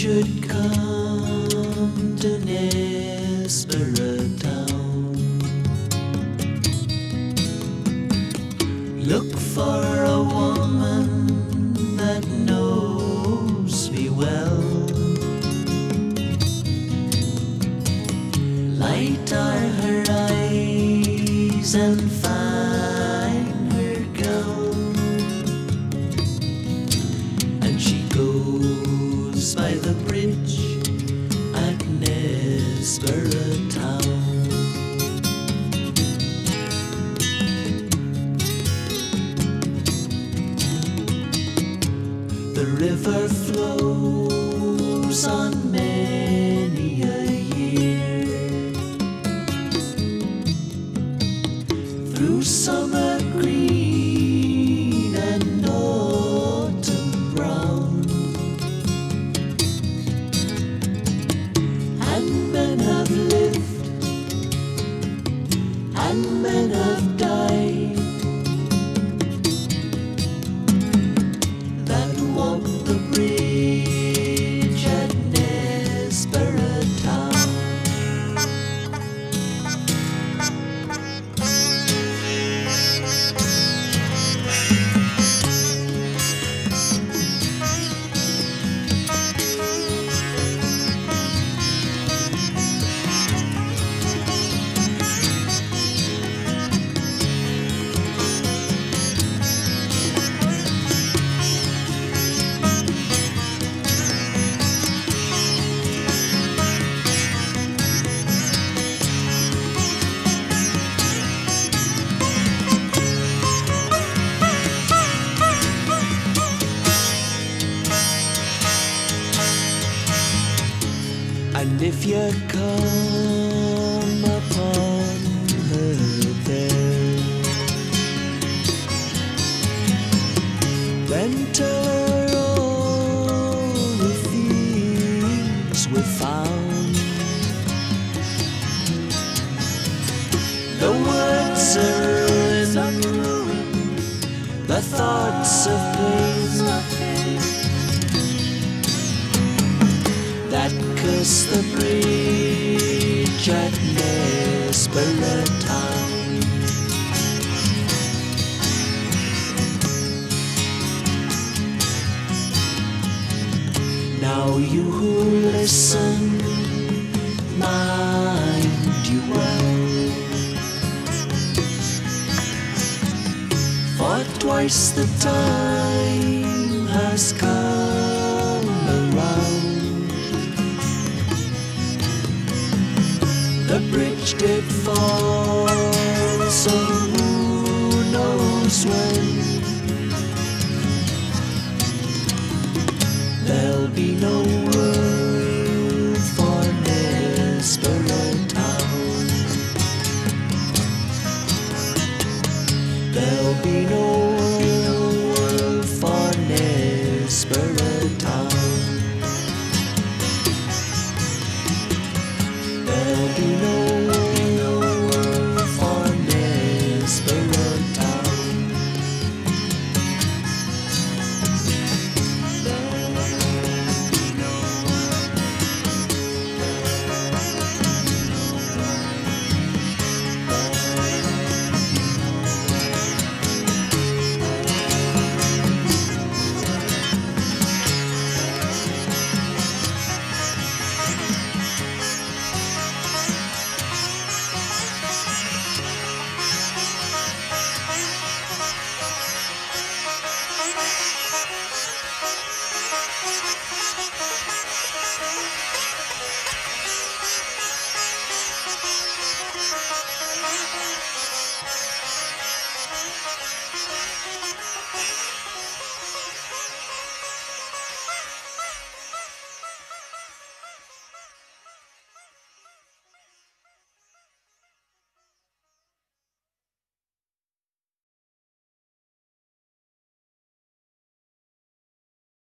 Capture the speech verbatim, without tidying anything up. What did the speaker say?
should come to Nespera town, look for a woman that knows me well. Light are her eyes and fine her gown, and she goes by the bridge at Nespera town. The river flows on many a year, through summer green and autumn brown, and men have lived and men have died that walk the bridge at Nespera town. And if you come upon her there, then tell her all the things we found. The words are ruin, the thoughts of pain that curse the bridge at Nespera town. Now you who listen, mind you well, for twice the time has come around. The bridge did fall, so who knows when there'll be no word for Nespera town. There'll be no word for Nespera.